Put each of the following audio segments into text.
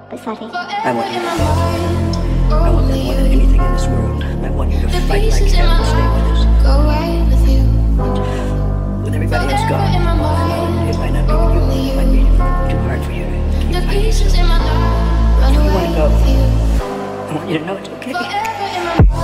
Basari. I want you. I want that more than anything in this world. I want you to fight like hell to stay with us. When everybody else gone, it might not be with you. It might be too hard for you to keep fighting yourself. If you want to go, I want you to know it's okay.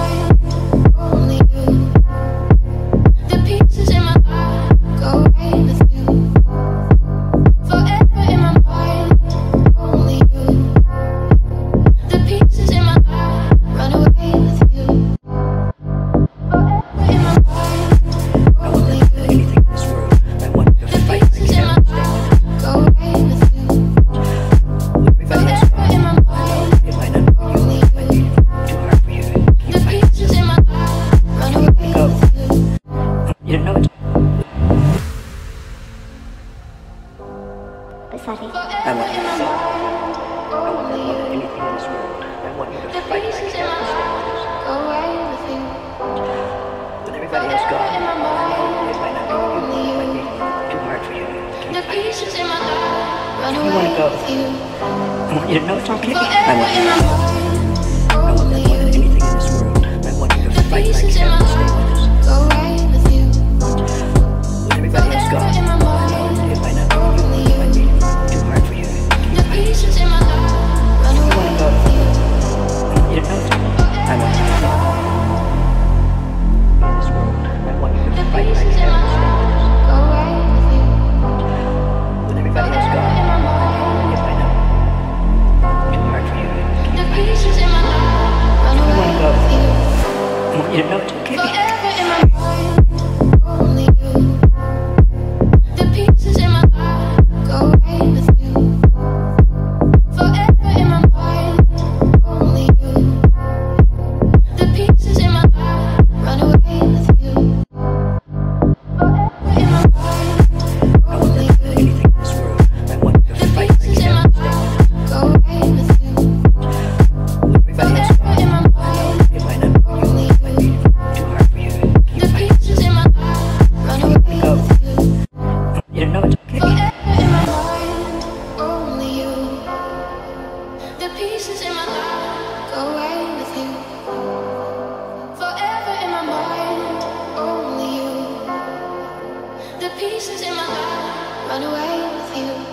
You know it. Basari. I want you. I want that more than anything in this world. I want you to fight like hell to stay with us. When everybody else gone, it might not be with you. It might be too hard for you to keep fighting yourself. If you want to go, I want you to know it's okay. I want you. I want that more than anything in this world. I want you to fight like hell to stay with us. When everybody else gone, it might not be with you. It might be too hard for you to keep fighting yourself. If you want to go, I want you to know it's okay. I want you. In this world, I want you to fight like hell to stay with us. When everybody else gone, it might not be too hard for you to keep fighting yourself. If you want to go, I want you to know it's okay. You know it's okay. The pieces in my life go away with you. Forever in my mind, only you. The pieces in my life run away with you.